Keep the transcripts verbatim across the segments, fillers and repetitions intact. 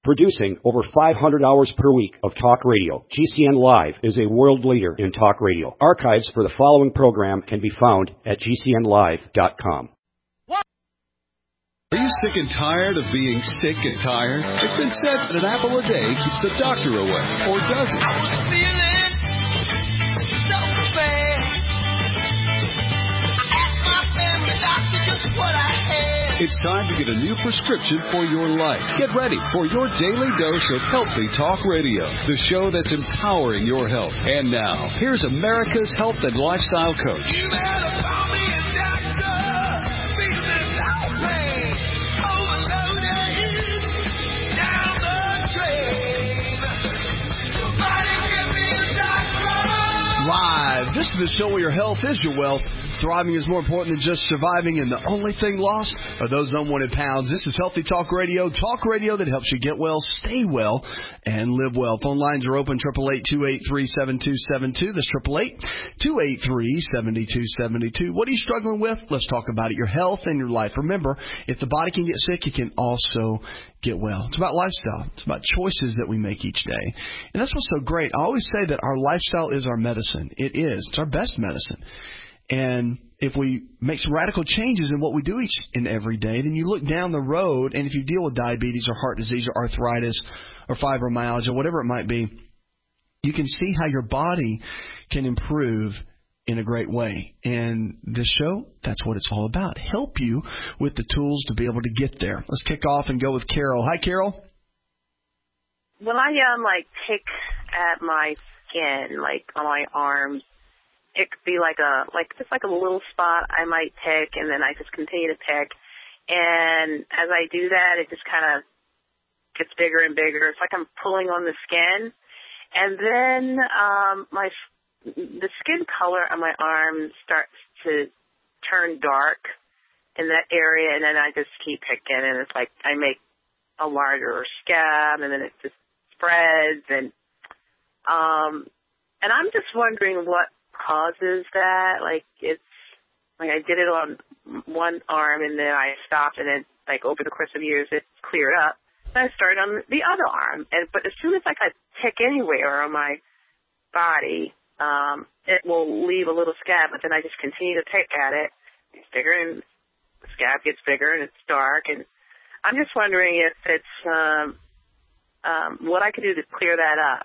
Producing over five hundred hours per week of talk radio, G C N Live is a world leader in talk radio. Archives for the following program can be found at G C N live dot com. Are you sick and tired of being sick and tired? It's been said that an apple a day keeps the doctor away, or does it? I was feeling so bad. I asked my family doctor just what I had. It's time to get a new prescription for your life. Get ready for your daily dose of Healthy Talk Radio, the show that's empowering your health. And now, here's America's health and lifestyle coach. You better call me a doctor. Feeling so bad. Live. This is the show where your health is your wealth. Thriving is more important than just surviving, and the only thing lost are those unwanted pounds. This is Healthy Talk Radio, talk radio that helps you get well, stay well, and live well. Phone lines are open, eight eight eight, two eight three, seven two seven two. That's eight eight eight, two eight three, seven two seven two. What are you struggling with? Let's talk about it, your health and your life. Remember, if the body can get sick, it can also get well. It's about lifestyle. It's about choices that we make each day. And that's what's so great. I always say that our lifestyle is our medicine. It is. It's our best medicine. And if we make some radical changes in what we do each and every day, then you look down the road, and if you deal with diabetes or heart disease or arthritis or fibromyalgia, whatever it might be, you can see how your body can improve in a great way. And this show, that's what it's all about. Help you with the tools to be able to get there. Let's kick off and go with Carol. Hi, Carol. When I um like pick at my skin, like on my arms, it could be like a like just like a little spot I might pick, and then I just continue to pick. And as I do that, it just kind of gets bigger and bigger. It's like I'm pulling on the skin, and then um my the skin color on my arm starts to turn dark in that area, and then I just keep picking, and it's like I make a larger scab, and then it just spreads, and um, and I'm just wondering what causes that. Like it's like I did it on one arm, and then I stopped, and then like over the course of years, it cleared up. And I started on the other arm, and but as soon as like I pick anywhere on my body, Um, it will leave a little scab, but then I just continue to pick at it. It's bigger, and the scab gets bigger, and it's dark. And I'm just wondering if it's um, um, what I could do to clear that up.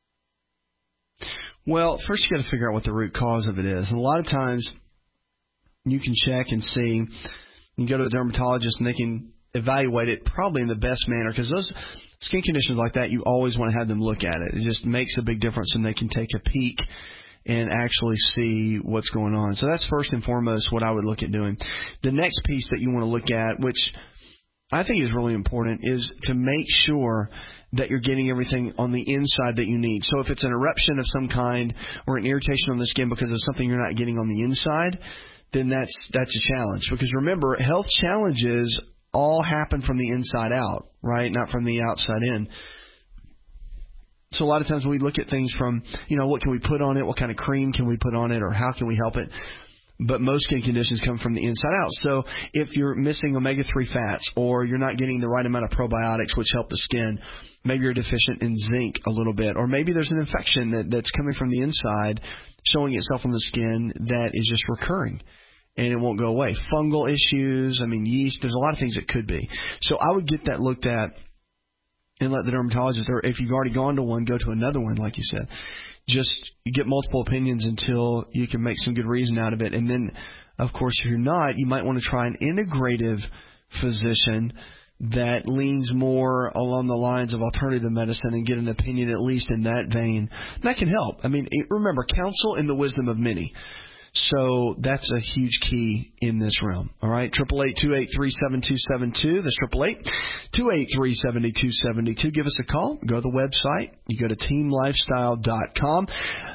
Well, first you got to figure out what the root cause of it is. And a lot of times you can check and see. You go to a dermatologist, and they can evaluate it probably in the best manner, because those skin conditions like that, you always want to have them look at it. It just makes a big difference, and they can take a peek and actually see what's going on. So that's first and foremost what I would look at doing. The next piece that you want to look at, which I think is really important, is to make sure that you're getting everything on the inside that you need. So if it's an eruption of some kind or an irritation on the skin because of something you're not getting on the inside, then that's that's a challenge. Because remember, health challenges all happen from the inside out, right? Not from the outside in. So a lot of times we look at things from, you know, what can we put on it? What kind of cream can we put on it? Or how can we help it? But most skin conditions come from the inside out. So if you're missing omega three fats, or you're not getting the right amount of probiotics, which help the skin, maybe you're deficient in zinc a little bit, or maybe there's an infection that, that's coming from the inside showing itself on the skin that is just recurring, and it won't go away. Fungal issues, I mean, yeast, there's a lot of things it could be. So I would get that looked at and let the dermatologist, or if you've already gone to one, go to another one, like you said. Just get multiple opinions until you can make some good reason out of it. And then, of course, if you're not, you might want to try an integrative physician that leans more along the lines of alternative medicine and get an opinion at least in that vein. That can help. I mean, remember, counsel in the wisdom of many. So that's a huge key in this realm. All right, eight eight eight, two eight three, seven two seven two. That's eight eight eight, two eight three, seven two seven two. Give us a call. Go to the website. You go to team lifestyle dot com.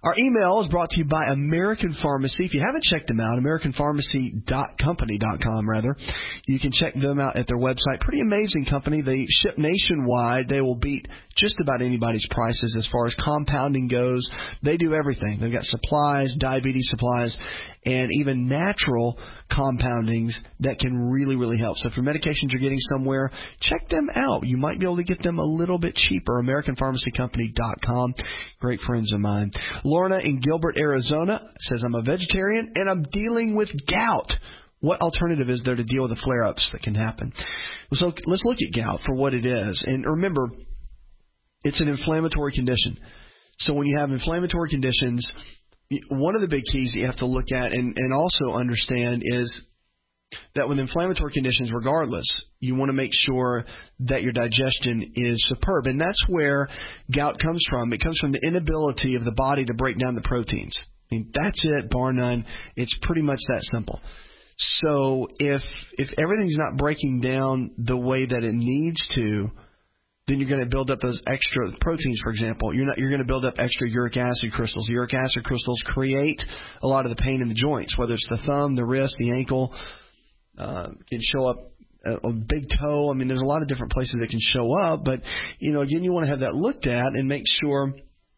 Our email is brought to you by American Pharmacy. If you haven't checked them out, american pharmacy dot company dot com, rather. You can check them out at their website. Pretty amazing company. They ship nationwide. They will beat just about anybody's prices as far as compounding goes. They do everything. They've got supplies, diabetes supplies, and even natural compoundings that can really, really help. So if your medications you're getting somewhere, check them out. You might be able to get them a little bit cheaper. american pharmacy company dot com. Great friends of mine. Lorna in Gilbert, Arizona says, I'm a vegetarian and I'm dealing with gout. What alternative is there to deal with the flare-ups that can happen? So let's look at gout for what it is. And remember, it's an inflammatory condition. So when you have inflammatory conditions, one of the big keys that you have to look at and, and also understand is that with inflammatory conditions, regardless, you want to make sure that your digestion is superb. And that's where gout comes from. It comes from the inability of the body to break down the proteins. I mean, that's it, bar none. It's pretty much that simple. So if if everything's not breaking down the way that it needs to, then you're going to build up those extra proteins, for example. You're not. You're going to build up extra uric acid crystals. Uric acid crystals create a lot of the pain in the joints, whether it's the thumb, the wrist, the ankle. Uh, can show up a, a big toe. I mean, there's a lot of different places that can show up. But, you know, again, you want to have that looked at and make sure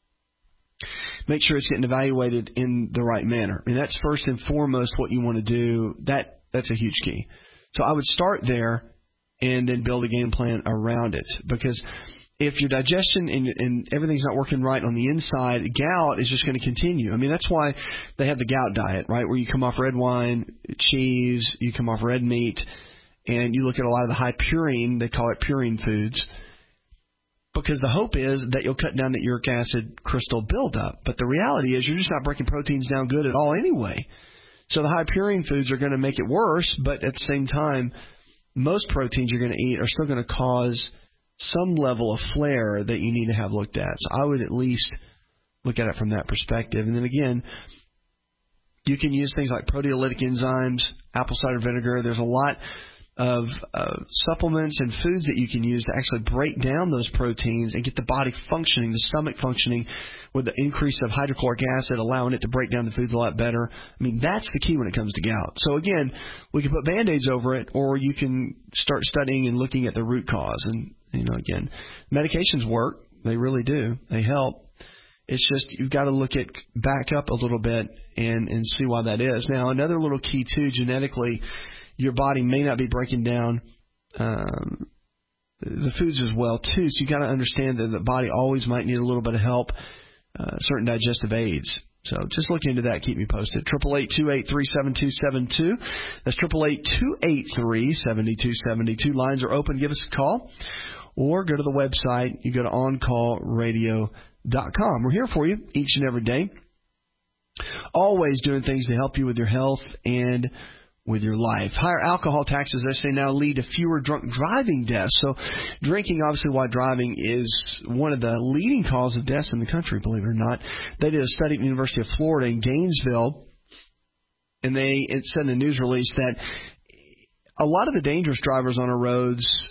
make sure it's getting evaluated in the right manner. And that's first and foremost what you want to do. That That's a huge key. So I would start there and then build a game plan around it. Because if your digestion and, and everything's not working right on the inside, gout is just going to continue. I mean, that's why they have the gout diet, right, where you come off red wine, cheese, you come off red meat, and you look at a lot of the high purine, they call it purine foods, because the hope is that you'll cut down the uric acid crystal buildup. But the reality is you're just not breaking proteins down good at all anyway. So the high purine foods are going to make it worse, but at the same time, most proteins you're going to eat are still going to cause some level of flare that you need to have looked at. So I would at least look at it from that perspective. And then again, you can use things like proteolytic enzymes, apple cider vinegar. There's a lot of uh, supplements and foods that you can use to actually break down those proteins and get the body functioning, the stomach functioning with the increase of hydrochloric acid, allowing it to break down the foods a lot better. I mean, that's the key when it comes to gout. So again, we can put Band-Aids over it, or you can start studying and looking at the root cause. And, you know, again, medications work. They really do. They help. It's just you've got to look at back up a little bit and, and see why that is. Now, another little key, too, genetically, your body may not be breaking down um, the foods as well, too. So you got to understand that the body always might need a little bit of help, uh, certain digestive aids. So just look into that. Keep me posted. triple eight, two eight three, seven two seven two. That's triple eight, two eight three, seven two seven two. Lines are open. Give us a call or go to the website. You go to on call radio dot com. We're here for you each and every day. Always doing things to help you with your health and with your life. Higher alcohol taxes, they say, now lead to fewer drunk driving deaths. So drinking, obviously, while driving is one of the leading causes of deaths in the country, believe it or not. They did a study at the University of Florida in Gainesville, and they it said in a news release that a lot of the dangerous drivers on our roads,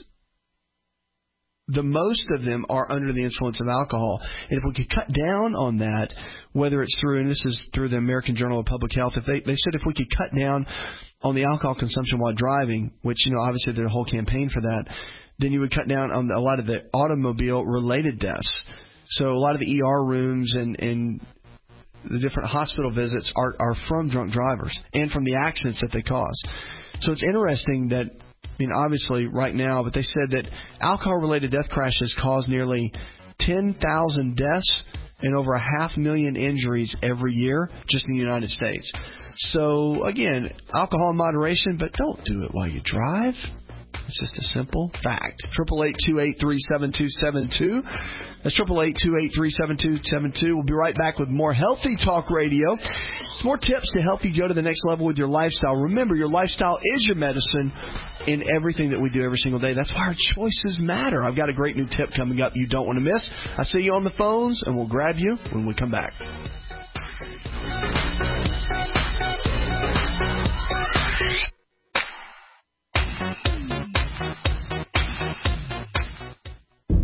the most of them are under the influence of alcohol. And if we could cut down on that, whether it's through, and this is through the American Journal of Public Health, if they, they said if we could cut down on the alcohol consumption while driving, which, you know, obviously there's a whole campaign for that, then you would cut down on a lot of the automobile-related deaths. So a lot of the E R rooms and, and the different hospital visits are, are from drunk drivers and from the accidents that they cause. So it's interesting that, I mean, obviously right now, but they said that alcohol-related death crashes cause nearly ten thousand deaths and over a half million injuries every year just in the United States. So, again, alcohol in moderation, but don't do it while you drive. It's just a simple fact. triple eight, two eight three, seven two seven two. That's triple eight, two eight three, seven two seven two. We'll be right back with more Healthy Talk Radio. More tips to help you go to the next level with your lifestyle. Remember, your lifestyle is your medicine in everything that we do every single day. That's why our choices matter. I've got a great new tip coming up you don't want to miss. I'll see you on the phones, and we'll grab you when we come back.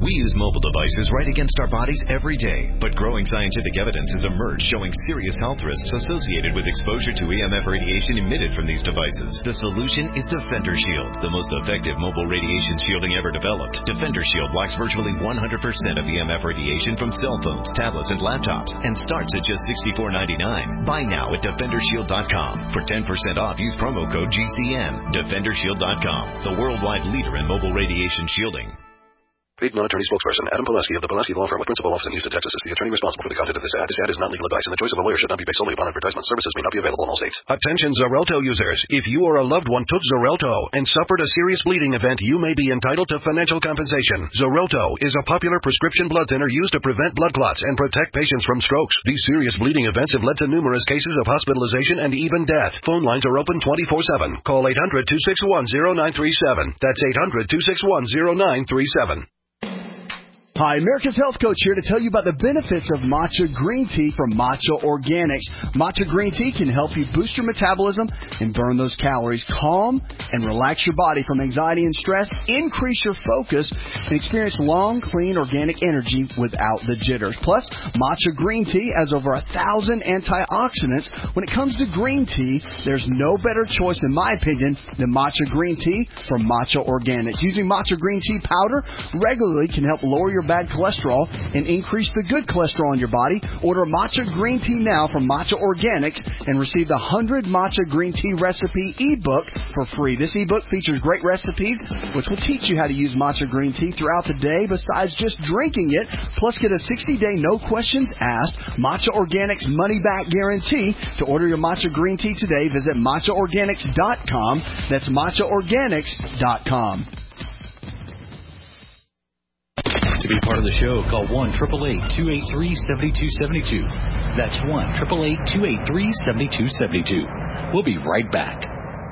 We use mobile devices right against our bodies every day, but growing scientific evidence has emerged showing serious health risks associated with exposure to E M F radiation emitted from these devices. The solution is Defender Shield, the most effective mobile radiation shielding ever developed. Defender Shield blocks virtually one hundred percent of E M F radiation from cell phones, tablets, and laptops, and starts at just sixty-four ninety-nine. Buy now at defender shield dot com. For ten percent off, use promo code G C N. defender shield dot com, the worldwide leader in mobile radiation shielding. Paid non-attorney spokesperson Adam Pulaski of the Pulaski Law Firm with principal office in Houston, Texas is the attorney responsible for the content of this ad. This ad is not legal advice, and the choice of a lawyer should not be based solely upon advertisement. Services may not be available in all states. Attention Xarelto users. If you or a loved one took Xarelto and suffered a serious bleeding event, you may be entitled to financial compensation. Xarelto is a popular prescription blood thinner used to prevent blood clots and protect patients from strokes. These serious bleeding events have led to numerous cases of hospitalization and even death. Phone lines are open twenty-four seven. Call eight hundred, two six one, zero nine three seven. That's eight hundred, two six one, zero nine three seven. Hi, America's Health Coach here to tell you about the benefits of matcha green tea from Matcha Organics. Matcha green tea can help you boost your metabolism and burn those calories, calm and relax your body from anxiety and stress, increase your focus, and experience long, clean, organic energy without the jitters. Plus, matcha green tea has over a thousand antioxidants. When it comes to green tea, there's no better choice, in my opinion, than matcha green tea from Matcha Organics. Using matcha green tea powder regularly can help lower your bad cholesterol and increase the good cholesterol in your body. Order matcha green tea now from Matcha Organics and receive the one hundred Matcha Green Tea Recipe ebook for free. This ebook features great recipes which will teach you how to use matcha green tea throughout the day besides just drinking it. Plus, get a sixty-day no questions asked Matcha Organics money back guarantee. To order your matcha green tea today, visit matcha organics dot com. That's matcha organics dot com. To be part of the show, call one eight eight eight, two eight three, seven two seven two. That's one eight eight eight, two eight three, seven two seven two. We'll be right back.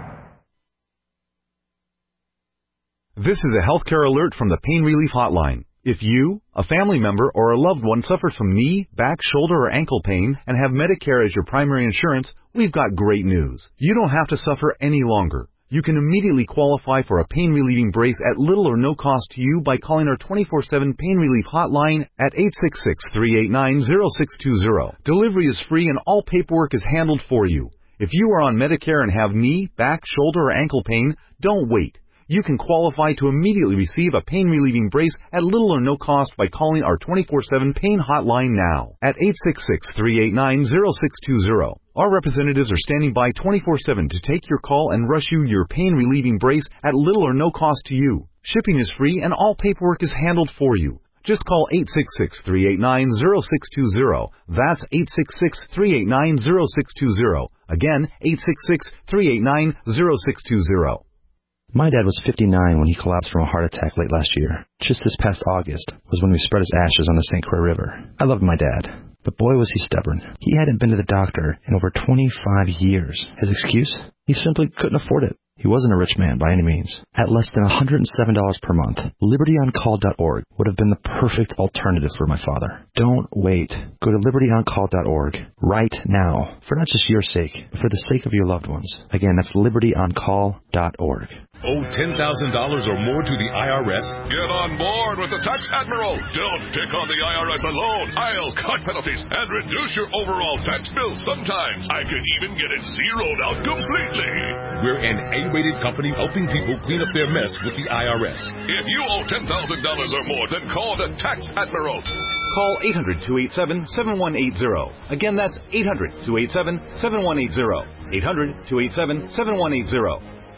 This is a healthcare alert from the Pain Relief Hotline. If you, a family member, or a loved one suffers from knee, back, shoulder, or ankle pain and have Medicare as your primary insurance, we've got great news. You don't have to suffer any longer. You can immediately qualify for a pain-relieving brace at little or no cost to you by calling our twenty-four seven Pain Relief Hotline at eight six six, three eight nine, zero six two zero. Delivery is free and all paperwork is handled for you. If you are on Medicare and have knee, back, shoulder, or ankle pain, don't wait. You can qualify to immediately receive a pain-relieving brace at little or no cost by calling our twenty-four seven Pain Hotline now at eight six six, three eight nine, zero six two zero. Our representatives are standing by twenty-four seven to take your call and rush you your pain-relieving brace at little or no cost to you. Shipping is free and all paperwork is handled for you. Just call eight six six, three eight nine, zero six two zero. That's eight six six, three eight nine, zero six two zero. Again, eight six six, three eight nine, zero six two zero. My dad was fifty-nine when he collapsed from a heart attack late last year. Just this past August was when we spread his ashes on the Saint Croix River. I loved my dad, but boy was he stubborn. He hadn't been to the doctor in over twenty-five years. His excuse? He simply couldn't afford it. He wasn't a rich man by any means. At less than one hundred seven dollars per month, liberty on call dot org would have been the perfect alternative for my father. Don't wait. Go to liberty on call dot org right now, for not just your sake, but for the sake of your loved ones. Again, that's liberty on call dot org. Owe ten thousand dollars or more to the I R S? Get on board with the Tax Admiral. Don't pick on the I R S alone. I'll cut penalties and reduce your overall tax bill. Sometimes I can even get it zeroed out completely. We're an A-rated company helping people clean up their mess with the I R S. If you owe ten thousand dollars or more, then call the Tax Admiral. Call eight hundred, two eight seven, seven one eight zero. Again, that's eight hundred, two eight seven, seven one eight zero. eight hundred, two eight seven, seven one eight zero.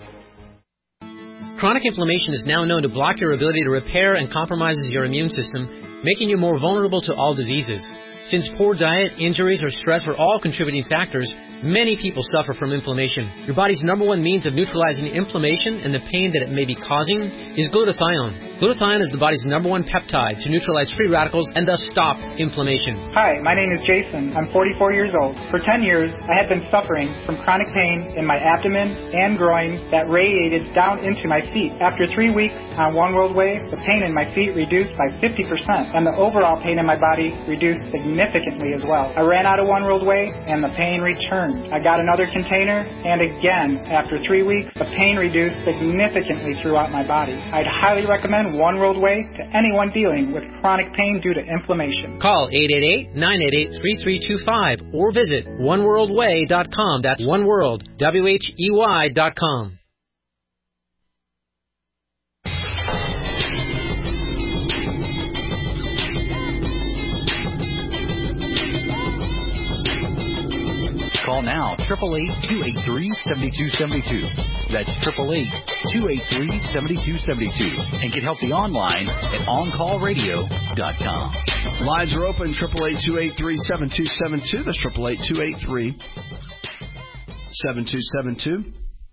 Chronic inflammation is now known to block your ability to repair and compromises your immune system, making you more vulnerable to all diseases. Since poor diet, injuries, or stress are all contributing factors, many people suffer from inflammation. Your body's number one means of neutralizing inflammation and the pain that it may be causing is glutathione. Glutathione is the body's number one peptide to neutralize free radicals and thus stop inflammation. Hi, my name is Jason. I'm forty-four years old. For ten years, I had been suffering from chronic pain in my abdomen and groin that radiated down into my feet. After three weeks on One World Way, the pain in my feet reduced by fifty percent and the overall pain in my body reduced significantly as well. I ran out of One World Way and the pain returned. returned. I got another container, and again, after three weeks, the pain reduced significantly throughout my body. I'd highly recommend One World Way to anyone dealing with chronic pain due to inflammation. Call eight eight eight, nine eight eight, three three two five or visit one world way dot com. That's One World, W H E Y dot com. Call now, eight eight eight, two eight three, seven two seven two. That's eight eight eight, two eight three, seven two seven two. And get healthy online at on call radio dot com. Lines are open, eight eight eight, two eight three, seven two seven two. That's eight eight eight, two eight three, seven two seven two.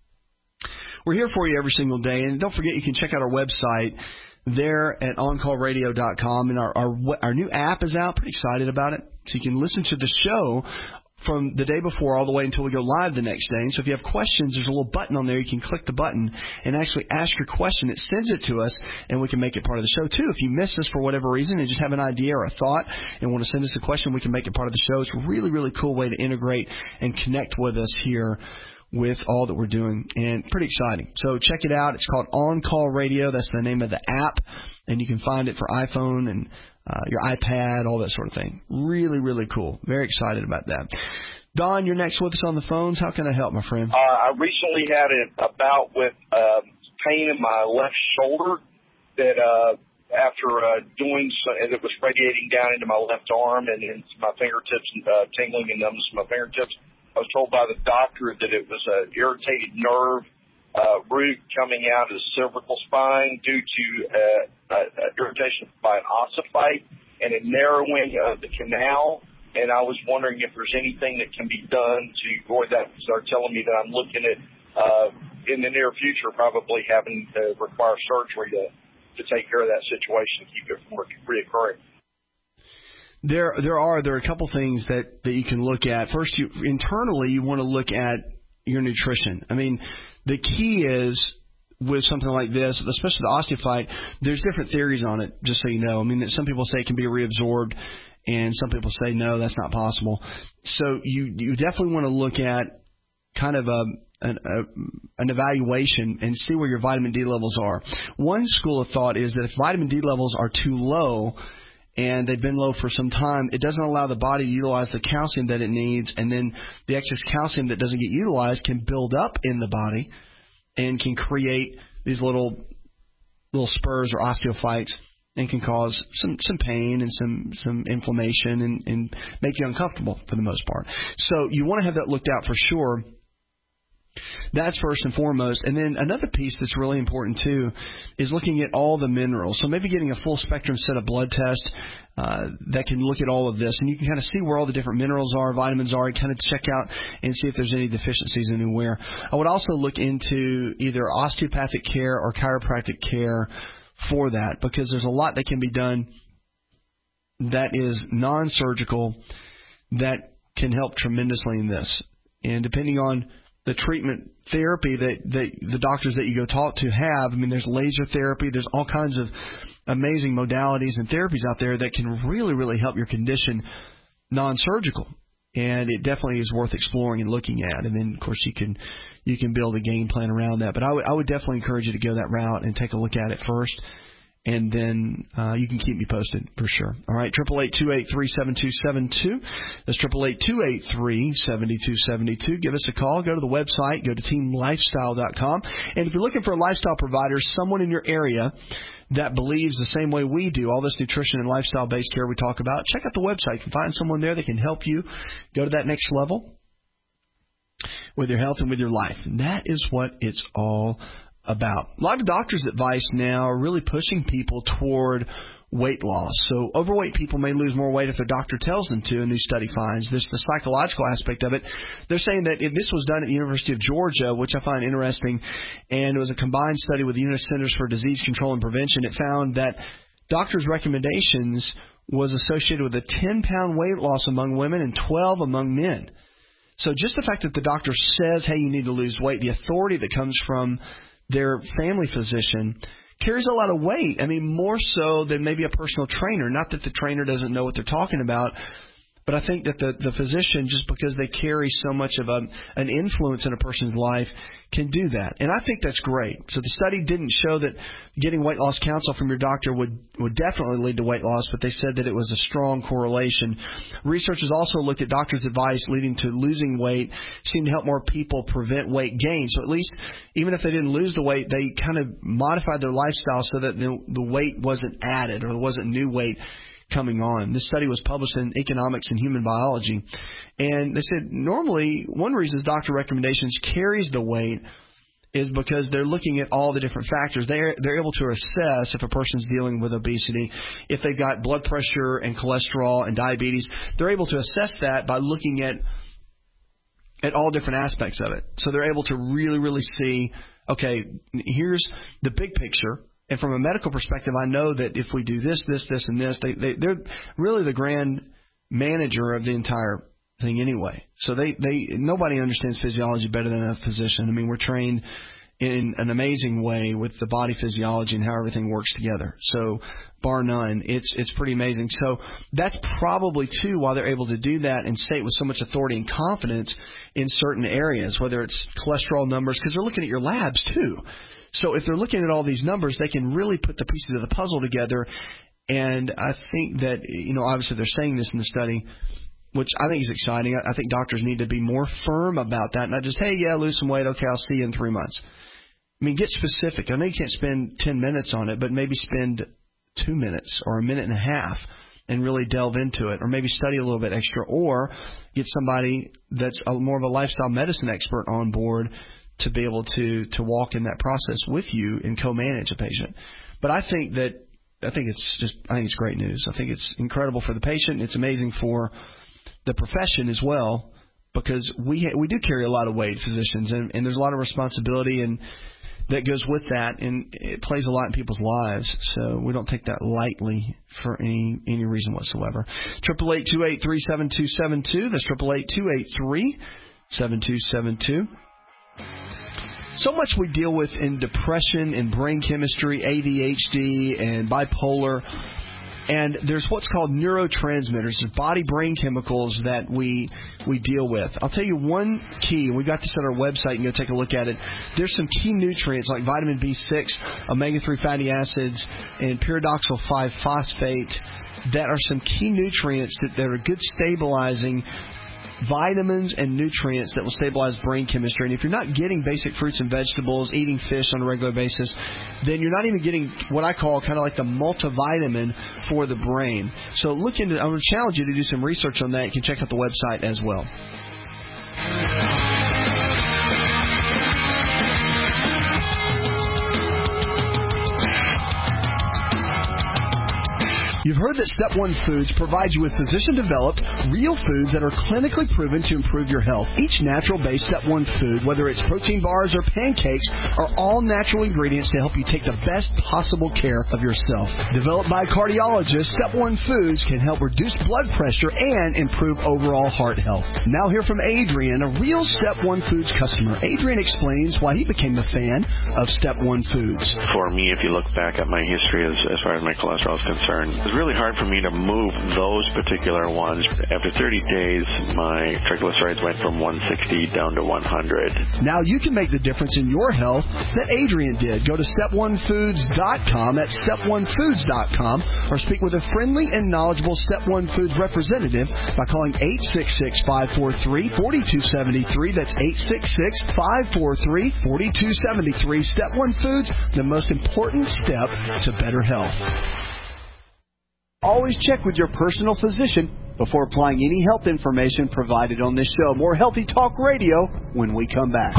We're here for you every single day. And don't forget, you can check out our website there at on call radio dot com. And our, our, our new app is out. Pretty excited about it. So you can listen to the show from the day before all the way until we go live the next day. And so if you have questions, there's a little button on there. You can click the button and actually ask your question. It sends it to us, and we can make it part of the show, too. If you miss us for whatever reason and just have an idea or a thought and want to send us a question, we can make it part of the show. It's a really, really cool way to integrate and connect with us here with all that we're doing, and pretty exciting. So check it out. It's called On Call Radio. That's the name of the app, and you can find it for iPhone and Uh, your iPad, all that sort of thing. Really, really cool. Very excited about that. Don, you're next with us on the phones. How can I help, my friend? Uh, I recently had a, a bout with uh, pain in my left shoulder that uh, after uh, doing so, and it was radiating down into my left arm and into my fingertips, and uh, tingling and numbness in my fingertips. I was told by the doctor that it was an irritated nerve Uh, root coming out of the cervical spine due to uh, uh, irritation by an ossifite and a narrowing of the canal. And I was wondering if there's anything that can be done to avoid that. They're telling me that I'm looking at, uh, in the near future, probably having to require surgery to, to take care of that situation and keep it from reoccurring. There, there are there are a couple things that, that you can look at. First, you, internally, you want to look at your nutrition. I mean, the key is with something like this, especially the osteophyte, there's different theories on it, just so you know. I mean, some people say it can be reabsorbed, and some people say, no, that's not possible. So you, you definitely want to look at kind of a, an, a, an evaluation and see where your vitamin D levels are. One school of thought is that if vitamin D levels are too low, and they've been low for some time, it doesn't allow the body to utilize the calcium that it needs, and then the excess calcium that doesn't get utilized can build up in the body and can create these little little spurs or osteophytes and can cause some, some pain and some, some inflammation and, and make you uncomfortable for the most part. So you want to have that looked out for sure. That's first and foremost. And then another piece that's really important, too, is looking at all the minerals. So maybe getting a full spectrum set of blood tests uh, that can look at all of this. And you can kind of see where all the different minerals are, vitamins are, and kind of check out and see if there's any deficiencies anywhere. I would also look into either osteopathic care or chiropractic care for that, because there's a lot that can be done that is non-surgical that can help tremendously in this. And depending on the treatment therapy that, that the doctors that you go talk to have, I mean, there's laser therapy, there's all kinds of amazing modalities and therapies out there that can really, really help your condition non-surgical. And it definitely is worth exploring and looking at. And then, of course, you can you can build a game plan around that. But I would I would definitely encourage you to go that route and take a look at it first. And then uh, you can keep me posted for sure. All right, eight eight eight, two eight three, seven two seven two. That's eight eight eight, two eight three, seven two seven two. Give us a call. Go to the website. Go to team lifestyle dot com. And if you're looking for a lifestyle provider, someone in your area that believes the same way we do, all this nutrition and lifestyle-based care we talk about, check out the website. You can find someone there that can help you go to that next level with your health and with your life. And that is what it's all about. A lot of doctors' advice now are really pushing people toward weight loss. So overweight people may lose more weight if their doctor tells them to, a new study finds. There's the psychological aspect of it. They're saying that if this was done at the University of Georgia, which I find interesting, and it was a combined study with the U S Centers for Disease Control and Prevention, it found that doctors' recommendations was associated with a ten-pound weight loss among women and twelve among men. So just the fact that the doctor says, hey, you need to lose weight, the authority that comes from their family physician carries a lot of weight. I mean, more so than maybe a personal trainer. Not that the trainer doesn't know what they're talking about, But I think that the, the physician, just because they carry so much of a, an influence in a person's life, can do that. And I think that's great. So the study didn't show that getting weight loss counsel from your doctor would, would definitely lead to weight loss, but they said that it was a strong correlation. Researchers also looked at doctors' advice leading to losing weight, seemed to help more people prevent weight gain. So at least, even if they didn't lose the weight, they kind of modified their lifestyle so that the, the weight wasn't added or there wasn't new weight coming on. This study was published in Economics and Human Biology. And they said normally one reason doctor recommendations carries the weight is because they're looking at all the different factors. They're, they're able to assess if a person's dealing with obesity, if they've got blood pressure and cholesterol and diabetes. They're able to assess that by looking at at all different aspects of it. So they're able to really, really see, okay, here's the big picture. And from a medical perspective, I know that if we do this, this, this, and this, they, they, they're really the grand manager of the entire thing anyway. So they, they nobody understands physiology better than a physician. I mean, we're trained in an amazing way with the body physiology and how everything works together. So bar none, it's it's pretty amazing. So that's probably, too, why they're able to do that and say it with so much authority and confidence in certain areas, whether it's cholesterol numbers, because they're looking at your labs, too. So if they're looking at all these numbers, they can really put the pieces of the puzzle together. And I think that, you know, obviously they're saying this in the study, which I think is exciting. I think doctors need to be more firm about that, not just, hey, yeah, lose some weight. Okay, I'll see you in three months. I mean, get specific. I know you can't spend ten minutes on it, but maybe spend two minutes or a minute and a half and really delve into it, or maybe study a little bit extra, or get somebody that's a, more of a lifestyle medicine expert on board to be able to, to walk in that process with you and co-manage a patient. But I think that I think it's just I think it's great news. I think it's incredible for the patient. It's amazing for the profession as well, because we ha- we do carry a lot of weight, physicians, and, and there's a lot of responsibility and that goes with that, and it plays a lot in people's lives. So we don't take that lightly for any any reason whatsoever. Triple eight two eight three seven two seven two. That's triple eight two eight three seven two seven two. So much we deal with in depression and brain chemistry, A D H D and bipolar. And there's what's called neurotransmitters, body-brain chemicals that we we deal with. I'll tell you one key, and we got this at our website. You can go take a look at it. There's some key nutrients like vitamin B six, omega three fatty acids, and pyridoxal five phosphate that are some key nutrients that, that are good stabilizing vitamins and nutrients that will stabilize brain chemistry. And if you're not getting basic fruits and vegetables, eating fish on a regular basis, then you're not even getting what I call kind of like the multivitamin for the brain. So look into, I would challenge you to do some research on that. You can check out the website as well. You've heard that Step one Foods provides you with physician-developed, real foods that are clinically proven to improve your health. Each natural-based Step one food, whether it's protein bars or pancakes, are all natural ingredients to help you take the best possible care of yourself. Developed by cardiologists, Step one Foods can help reduce blood pressure and improve overall heart health. Now hear from Adrian, a real Step one Foods customer. Adrian explains why he became a fan of Step one Foods. For me, if you look back at my history as, as far as my cholesterol is concerned, it's really hard for me to move those particular ones. After thirty days, my triglycerides went from one sixty down to one hundred. Now you can make the difference in your health that Adrian did. Go to step one foods dot com. That's step one foods dot com. Or speak with a friendly and knowledgeable Step one Foods representative by calling eight six six, five four three, four two seven three. That's eight six six, five four three, four two seven three. Step one Foods, the most important step to better health. Always check with your personal physician before applying any health information provided on this show. More Healthy Talk Radio when we come back.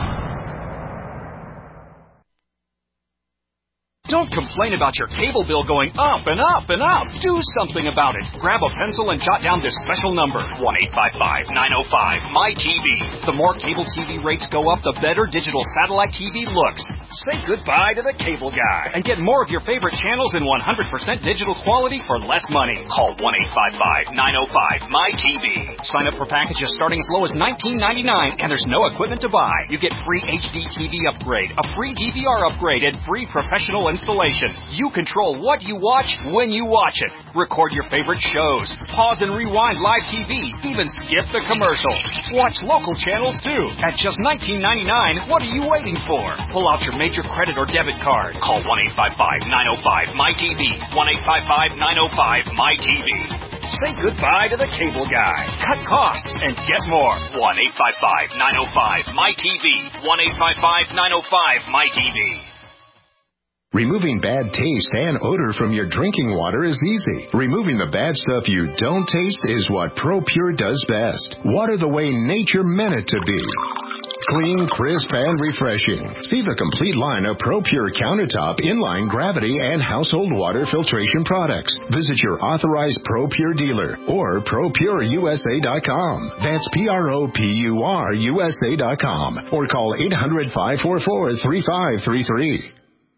Don't complain about your cable bill going up and up and up. Do something about it. Grab a pencil and jot down this special number, one eight five five, nine oh five, M Y T V. The more cable T V rates go up, the better digital satellite T V looks. Say goodbye to the cable guy and get more of your favorite channels in one hundred percent digital quality for less money. Call one eight five five, nine oh five, M Y T V. Sign up for packages starting as low as nineteen ninety-nine, and there's no equipment to buy. You get free H D T V upgrade, a free D V R upgrade, and free professional and installation. You control what you watch when you watch it. Record your favorite shows. Pause and rewind live T V. Even skip the commercials. Watch local channels too. At just nineteen ninety-nine dollars, what are you waiting for? Pull out your major credit or debit card. Call one eight five five, nine oh five, M Y T V. one eight five five, nine oh five, M Y T V. Say goodbye to the cable guy. Cut costs and get more. one eight five five, nine oh five, M Y T V. one eight five five, nine oh five, M Y T V. Removing bad taste and odor from your drinking water is easy. Removing the bad stuff you don't taste is what ProPure does best. Water the way nature meant it to be. Clean, crisp, and refreshing. See the complete line of ProPure countertop, inline, gravity, and household water filtration products. Visit your authorized ProPure dealer or Pro Pure U S A dot com. That's P R O P U R U S A dot com. Or call eight hundred, five four four, three five three three.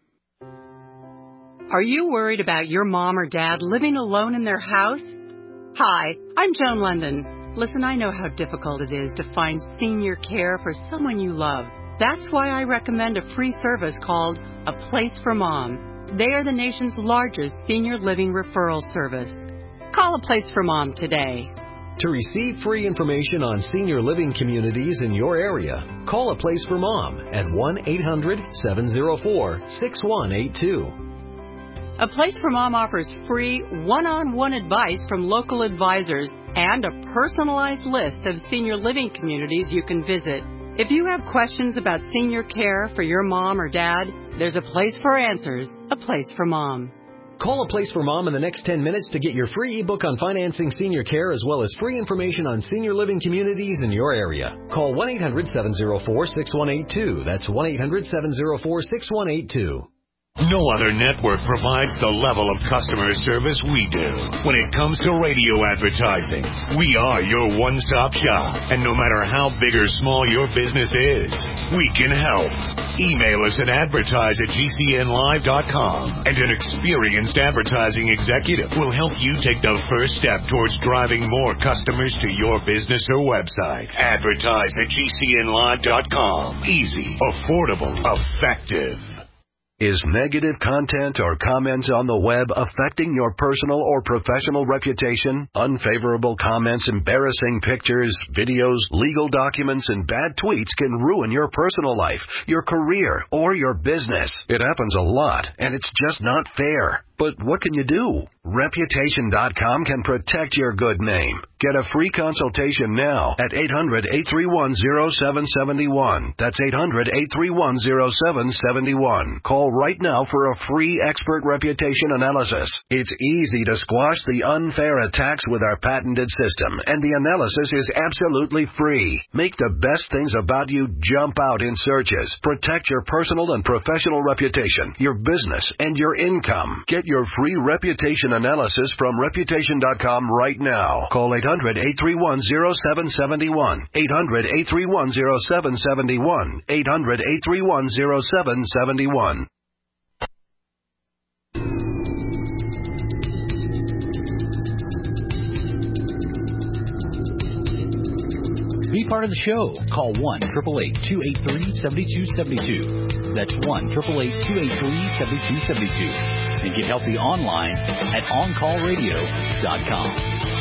Are you worried about your mom or dad living alone in their house? Hi, I'm Joan London. Listen, I know how difficult it is to find senior care for someone you love. That's why I recommend a free service called A Place for Mom. They are the nation's largest senior living referral service. Call A Place for Mom today. To receive free information on senior living communities in your area, call A Place for Mom at one eight hundred, seven oh four, six one eight two. A Place for Mom offers free one-on-one advice from local advisors and a personalized list of senior living communities you can visit. If you have questions about senior care for your mom or dad, there's a place for answers. A Place for Mom. Call A Place for Mom in the next ten minutes to get your free ebook on financing senior care as well as free information on senior living communities in your area. Call one eight hundred, seven oh four, six one eight two. That's one eight hundred, seven oh four, six one eight two. No other network provides the level of customer service we do. When it comes to radio advertising, we are your one-stop shop. And no matter how big or small your business is, we can help. Email us at advertise at G C N live dot com, and an experienced advertising executive will help you take the first step towards driving more customers to your business or website. Advertise at G C N live dot com. Easy, affordable, effective. Is negative content or comments on the web affecting your personal or professional reputation? Unfavorable comments, embarrassing pictures, videos, legal documents, and bad tweets can ruin your personal life, your career, or your business. It happens a lot, and it's just not fair. But what can you do? Reputation dot com can protect your good name. Get a free consultation now at eight hundred, eight three one, oh seven seven one. That's eight hundred, eight three one, oh seven seven one. Call right now for a free expert reputation analysis. It's easy to squash the unfair attacks with our patented system, and the analysis is absolutely free. Make the best things about you jump out in searches. Protect your personal and professional reputation, your business, and your income. Get your free reputation analysis from reputation dot com right now. Call eight hundred, eight three one, oh seven seven one. eight hundred, eight three one, oh seven seven one. eight hundred, eight three one, oh seven seven one. Be part of the show. Call one, eight eight eight, two eight three, seven two seven two. That's one, eight eight eight, two eight three, seven two seven two. And get healthy online at on call radio dot com.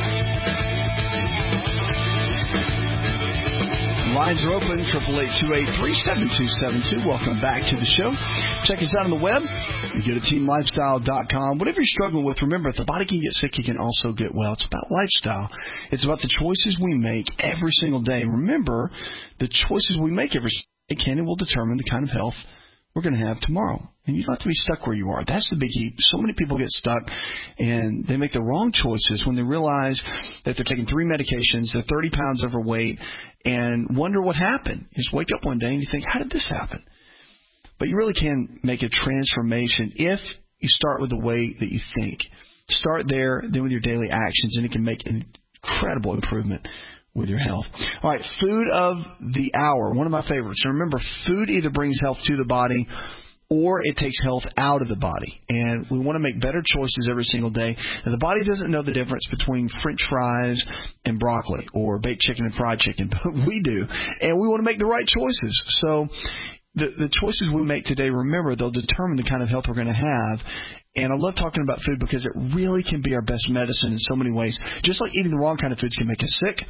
Lines are open, eight eight eight, two eight three, seven two seven two. Welcome back to the show. Check us out on the web. You go to team lifestyle dot com. Whatever you're struggling with, remember, if the body can get sick, you can also get well. It's about lifestyle. It's about the choices we make every single day. Remember, the choices we make every single day can and will determine the kind of health we're going to have tomorrow. And you don't have to be stuck where you are. That's the big key. So many people get stuck and they make the wrong choices when they realize that they're taking three medications, they're thirty pounds overweight, and wonder what happened. You just wake up one day and you think, how did this happen? But you really can make a transformation if you start with the way that you think. Start there, then with your daily actions, and it can make an incredible improvement with your health. All right, food of the hour, one of my favorites. And remember, food either brings health to the body or it takes health out of the body. And we want to make better choices every single day. And the body doesn't know the difference between French fries and broccoli or baked chicken and fried chicken, but we do. And we want to make the right choices. So the, the choices we make today, remember, they'll determine the kind of health we're going to have. And I love talking about food because it really can be our best medicine in so many ways. Just like eating the wrong kind of foods can make us sick,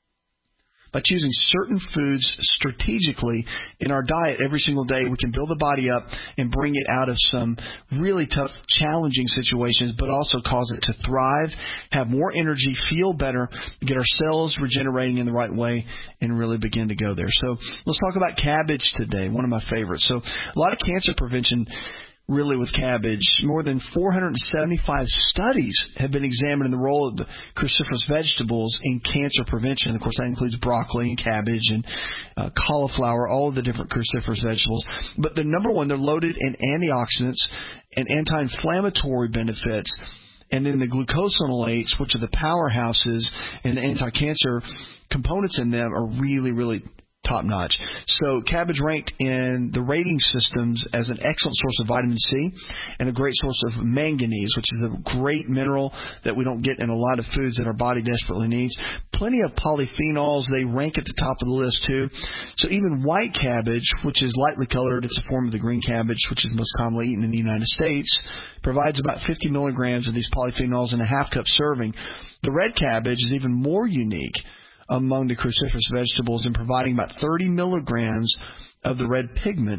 by choosing certain foods strategically in our diet every single day, we can build the body up and bring it out of some really tough, challenging situations, but also cause it to thrive, have more energy, feel better, get our cells regenerating in the right way, and really begin to go there. So let's talk about cabbage today, one of my favorites. So a lot of cancer prevention really with cabbage. More than four hundred seventy-five studies have been examining the role of the cruciferous vegetables in cancer prevention. Of course, that includes broccoli and cabbage and uh, cauliflower, all of the different cruciferous vegetables. But the number one, they're loaded in antioxidants and anti-inflammatory benefits. And then the glucosinolates, which are the powerhouses and the anti-cancer components in them, are really, really top-notch. So cabbage ranked in the rating systems as an excellent source of vitamin C and a great source of manganese, which is a great mineral that we don't get in a lot of foods that our body desperately needs. Plenty of polyphenols. They rank at the top of the list, too. So even white cabbage, which is lightly colored, it's a form of the green cabbage, which is most commonly eaten in the United States, provides about fifty milligrams of these polyphenols in a half-cup serving. The red cabbage is even more unique among the cruciferous vegetables in providing about thirty milligrams of the red pigment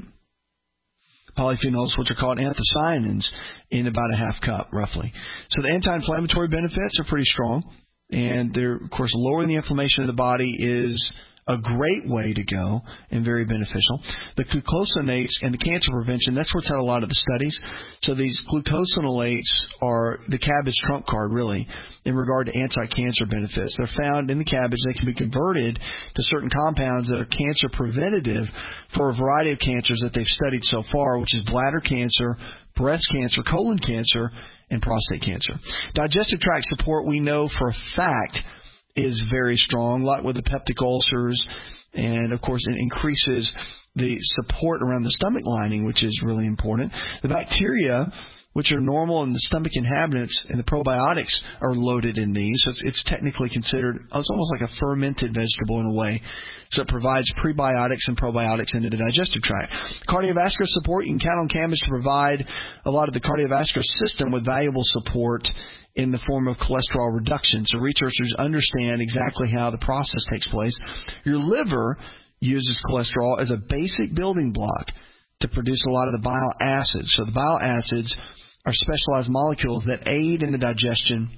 polyphenols, which are called anthocyanins, in about a half cup, roughly. So the anti-inflammatory benefits are pretty strong, and they're, of course, lowering the inflammation of the body is a great way to go and very beneficial. The glucosinates and the cancer prevention, that's what's had a lot of the studies. So these glucosinolates are the cabbage trump card, really, in regard to anti-cancer benefits. They're found in the cabbage. They can be converted to certain compounds that are cancer preventative for a variety of cancers that they've studied so far, which is bladder cancer, breast cancer, colon cancer, and prostate cancer. Digestive tract support, we know for a fact, is very strong, like with the peptic ulcers, and of course it increases the support around the stomach lining, which is really important. The bacteria, which are normal in the stomach inhabitants, and the probiotics are loaded in these, so it's, it's technically considered, it's almost like a fermented vegetable in a way. So it provides prebiotics and probiotics into the digestive tract. Cardiovascular support, you can count on cabbage to provide a lot of the cardiovascular system with valuable support in the form of cholesterol reduction. So researchers understand exactly how the process takes place. Your liver uses cholesterol as a basic building block to produce a lot of the bile acids. So the bile acids are specialized molecules that aid in the digestion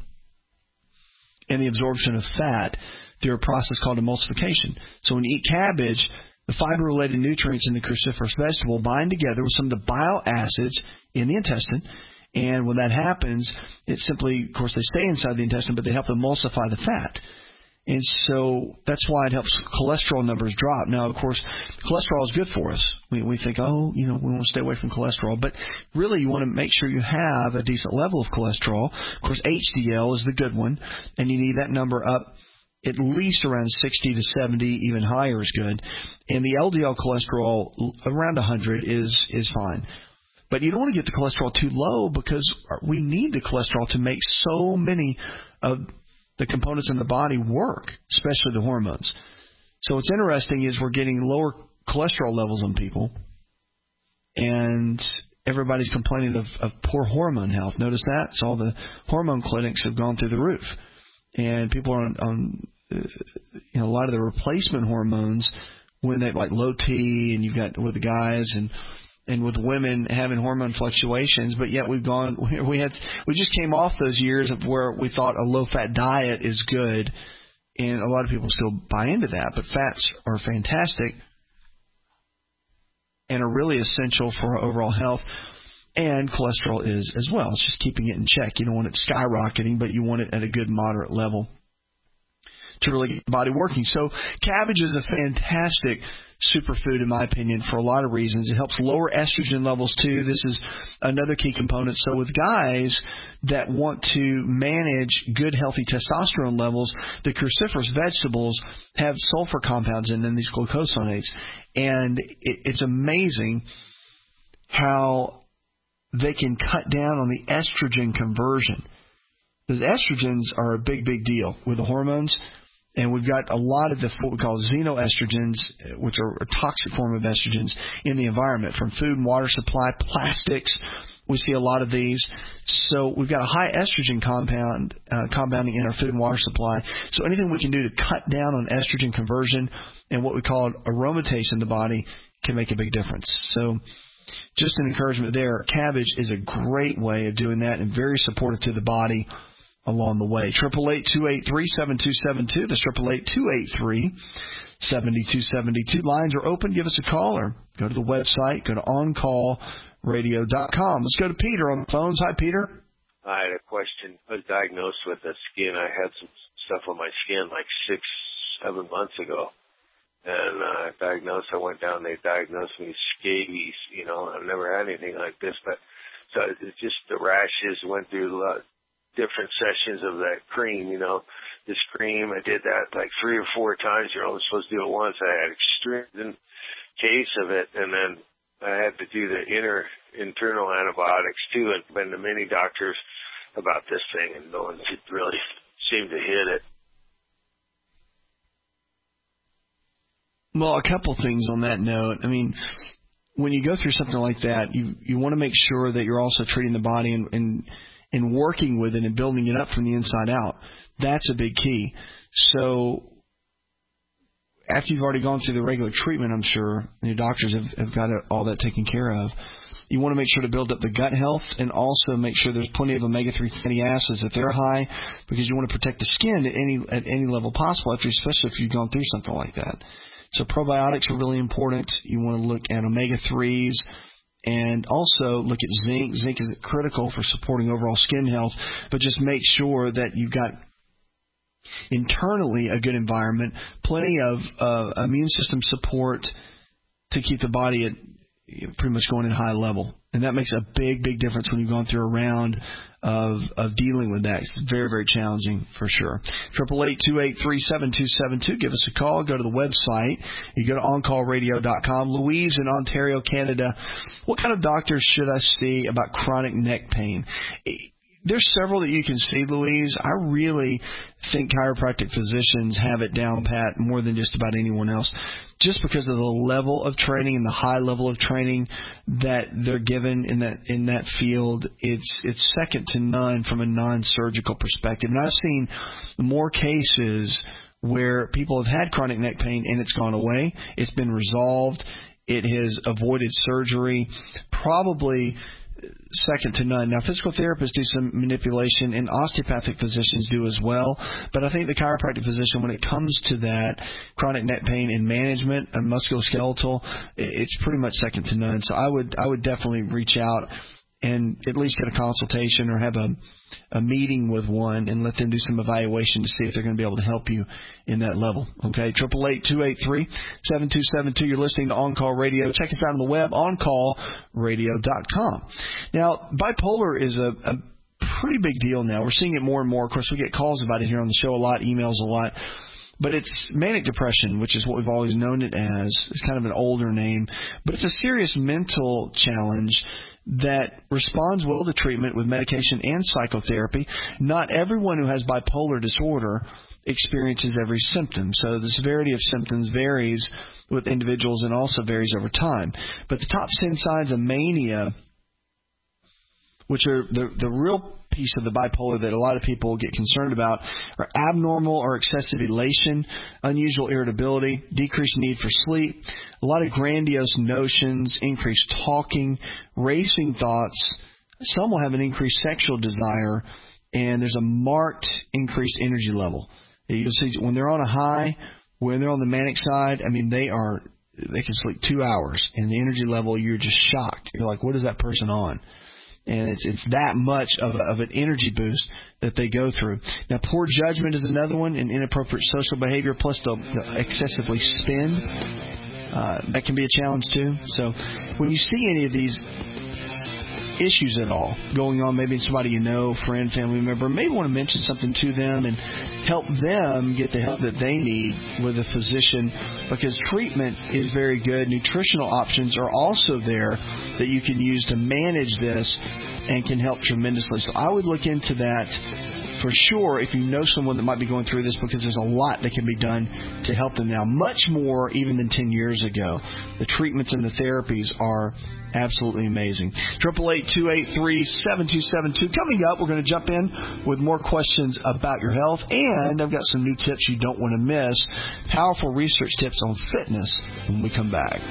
and the absorption of fat through a process called emulsification. So when you eat cabbage, the fiber-related nutrients in the cruciferous vegetable bind together with some of the bile acids in the intestine. And when that happens, it simply, of course, they stay inside the intestine, but they help emulsify the fat. And so that's why it helps cholesterol numbers drop. Now, of course, cholesterol is good for us. We, we think, oh, you know, we want to stay away from cholesterol. But really, you want to make sure you have a decent level of cholesterol. Of course, H D L is the good one, and you need that number up at least around sixty to seventy, even higher is good. And the L D L cholesterol around one hundred is is fine. But you don't want to get the cholesterol too low because we need the cholesterol to make so many of the components in the body work, especially the hormones. So what's interesting is we're getting lower cholesterol levels on people, and everybody's complaining of, of poor hormone health. Notice that? So all the hormone clinics have gone through the roof, and people are on, on uh, you know, a lot of the replacement hormones when they like low T, and you've got with the guys and. And with women having hormone fluctuations, but yet we've gone, we had, we just came off those years of where we thought a low-fat diet is good, and a lot of people still buy into that. But fats are fantastic and are really essential for our overall health, and cholesterol is as well. It's just keeping it in check. You don't want it skyrocketing, but you want it at a good moderate level to really get the body working. So cabbage is a fantastic superfood, in my opinion, for a lot of reasons. It helps lower estrogen levels, too. This is another key component. So with guys that want to manage good, healthy testosterone levels, the cruciferous vegetables have sulfur compounds in them, these glucosinates. And it, it's amazing how they can cut down on the estrogen conversion. Because estrogens are a big, big deal with the hormones. And we've got a lot of the what we call xenoestrogens, which are a toxic form of estrogens in the environment, from food and water supply, plastics. We see a lot of these. So we've got a high estrogen compound uh, compounding in our food and water supply. So anything we can do to cut down on estrogen conversion and what we call aromatase in the body can make a big difference. So just an encouragement there. Cabbage is a great way of doing that and very supportive to the body along the way. Triple eight two eight three seven two seven two. That's triple eight two eight three seven two seven two. Lines are open. Give us a call or go to the website. Go to on call radio dot com. Let's go to Peter on the phones. Hi, Peter. I had a question. I was diagnosed with a skin. I had some stuff on my skin like six, seven months ago. And uh, diagnosed, I went down, they diagnosed me scabies. You know, I've never had anything like this. But so it's just the rashes, went through uh, different sessions of that cream, you know. This cream, I did that like three or four times. You're only supposed to do it once. I had extreme case of it, and then I had to do the inner internal antibiotics too, and been to many doctors about this thing, and no one really seemed to hit it. Well, a couple things on that note. I mean, when you go through something like that, you you want to make sure that you're also treating the body and, and and working with it and building it up from the inside out. That's a big key. So after you've already gone through the regular treatment, I'm sure, and your doctors have, have got it, all that taken care of, you want to make sure to build up the gut health and also make sure there's plenty of omega three fatty acids if they're high, because you want to protect the skin at any at any level possible, after, especially if you've gone through something like that. So probiotics are really important. You want to look at omega threes and also look at zinc. Zinc is critical for supporting overall skin health, but just make sure that you've got internally a good environment, plenty of uh, immune system support to keep the body at pretty much going at high level. And that makes a big, big difference when you've gone through a round of of dealing with that. It's very, very challenging for sure. triple eight two eight three seven two seven two. Give us a call. Go to the website. You go to on call radio dot com. Louise in Ontario, Canada. What kind of doctors should I see about chronic neck pain? There's several that you can see, Louise. I really think chiropractic physicians have it down pat more than just about anyone else, just because of the level of training and the high level of training that they're given in that in that field. It's it's second to none from a non-surgical perspective. And I've seen more cases where people have had chronic neck pain and it's gone away. It's been resolved. It has avoided surgery. Probably second to none. Now, physical therapists do some manipulation, and osteopathic physicians do as well. But I think the chiropractic physician, when it comes to that chronic neck pain and management and musculoskeletal, it's pretty much second to none. So I would I would definitely reach out and at least get a consultation or have a a meeting with one and let them do some evaluation to see if they're going to be able to help you in that level. Okay, triple eight two eight three seven two seven two. You're listening to On Call Radio. Check us out on the web, on call radio dot com. Now, bipolar is a, a pretty big deal now. We're seeing it more and more. Of course, we get calls about it here on the show a lot, emails a lot. But it's manic depression, which is what we've always known it as. It's kind of an older name. But it's a serious mental challenge that responds well to treatment with medication and psychotherapy. Not everyone who has bipolar disorder experiences every symptom. So the severity of symptoms varies with individuals and also varies over time. But the top ten signs of mania, which are the, the real piece of the bipolar that a lot of people get concerned about, are abnormal or excessive elation, unusual irritability, decreased need for sleep, a lot of grandiose notions, increased talking, racing thoughts. Some will have an increased sexual desire, and there's a marked increased energy level. You'll see when they're on a high, when they're on the manic side, I mean, they are they can sleep two hours, and the energy level, you're just shocked. You're like, what is that person on? And it's it's that much of, a, of an energy boost that they go through. Now, poor judgment is another one, and inappropriate social behavior, plus they'll, they'll excessively spend. Uh, that can be a challenge, too. So when you see any of these issues at all going on, maybe somebody you know, friend, family member, maybe want to mention something to them and help them get the help that they need with a physician, because treatment is very good. Nutritional options are also there that you can use to manage this and can help tremendously. So I would look into that for sure if you know someone that might be going through this, because there's a lot that can be done to help them now, much more even than ten years ago. The treatments and the therapies are absolutely amazing. eight eight eight, two eight three, seven two seven two. Coming up, we're going to jump in with more questions about your health, and I've got some new tips you don't want to miss. Powerful research tips on fitness when we come back.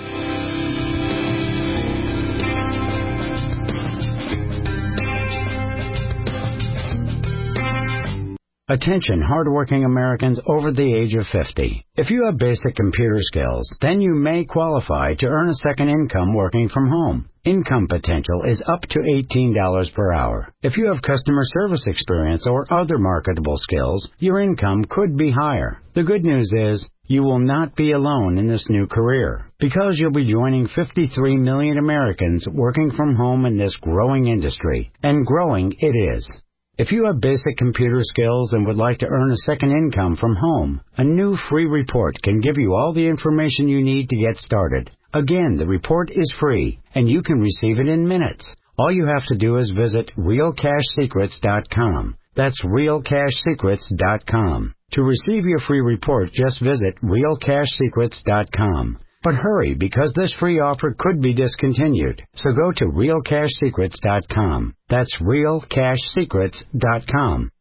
Attention, hardworking Americans over the age of fifty. If you have basic computer skills, then you may qualify to earn a second income working from home. Income potential is up to eighteen dollars per hour. If you have customer service experience or other marketable skills, your income could be higher. The good news is, you will not be alone in this new career, because you'll be joining fifty-three million Americans working from home in this growing industry. And growing it is. If you have basic computer skills and would like to earn a second income from home, a new free report can give you all the information you need to get started. Again, the report is free, and you can receive it in minutes. All you have to do is visit real cash secrets dot com. That's real cash secrets dot com. To receive your free report, just visit real cash secrets dot com. But hurry, because this free offer could be discontinued. So go to real cash secrets dot com. That's real cash secrets dot com.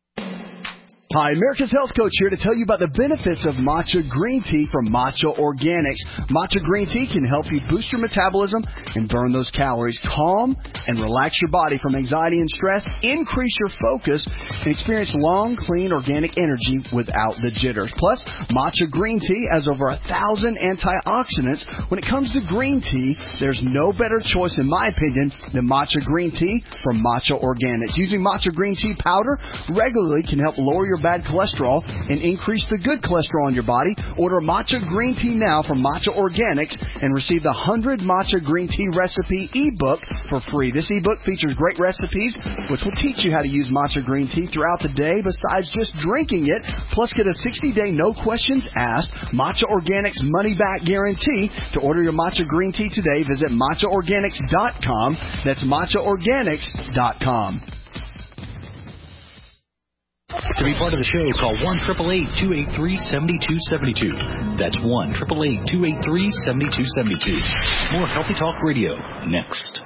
Hi, America's Health Coach here to tell you about the benefits of matcha green tea from Matcha Organics. Matcha green tea can help you boost your metabolism and burn those calories, calm and relax your body from anxiety and stress, increase your focus, and experience long, clean, organic energy without the jitters. Plus, matcha green tea has over a thousand antioxidants. When it comes to green tea, there's no better choice, in my opinion, than matcha green tea from Matcha Organics. Using matcha green tea powder regularly can help lower your bad cholesterol and increase the good cholesterol in your body. Order matcha green tea now from Matcha Organics and receive the one hundred Matcha Green Tea Recipe ebook for free. This ebook features great recipes which will teach you how to use matcha green tea throughout the day besides just drinking it. Plus, get a sixty day no questions asked Matcha Organics money back guarantee. To order your matcha green tea today, visit matcha organics dot com. That's matcha organics dot com. To be part of the show, call one eight eight eight, two eight three, seven two seven two. That's one eight eight eight, two eight three, seven two seven two. More Healthy Talk Radio next.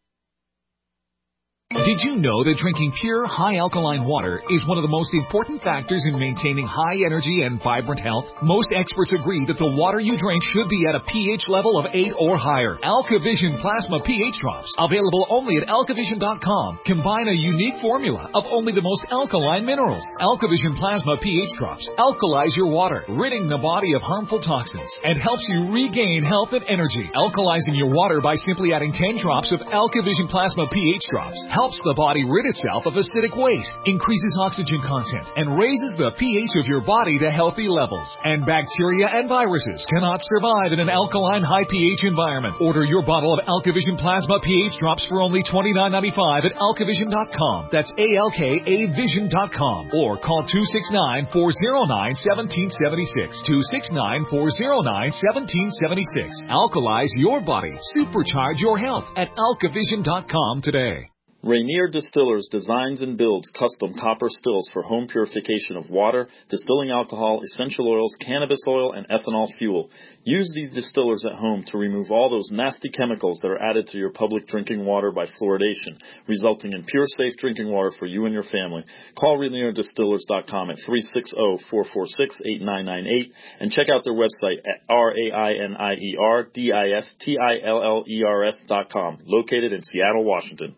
Did you know that drinking pure, high-alkaline water is one of the most important factors in maintaining high energy and vibrant health? Most experts agree that the water you drink should be at a pH level of eight or higher. AlkaVision Plasma pH Drops, available only at alkavision dot com, combine a unique formula of only the most alkaline minerals. AlkaVision Plasma pH Drops alkalize your water, ridding the body of harmful toxins, and helps you regain health and energy. Alkalizing your water by simply adding ten drops of AlkaVision Plasma pH Drops helps the body rid itself of acidic waste, increases oxygen content, and raises the pH of your body to healthy levels. And bacteria and viruses cannot survive in an alkaline high pH environment. Order your bottle of AlkaVision Plasma pH Drops for only twenty-nine ninety-five at alkavision dot com. That's A L K A vision dot com. Or call two six nine, four oh nine, one seven seven six. two six nine, four oh nine, one seven seven six. Alkalize your body. Supercharge your health at alkavision dot com today. Rainier Distillers designs and builds custom copper stills for home purification of water, distilling alcohol, essential oils, cannabis oil, and ethanol fuel. Use these distillers at home to remove all those nasty chemicals that are added to your public drinking water by fluoridation, resulting in pure, safe drinking water for you and your family. Call Rainier Distillers dot com at three six zero, four four six, eight nine nine eight and check out their website at R A I N I E R D I S T I L L E R S dot com, located in Seattle, Washington.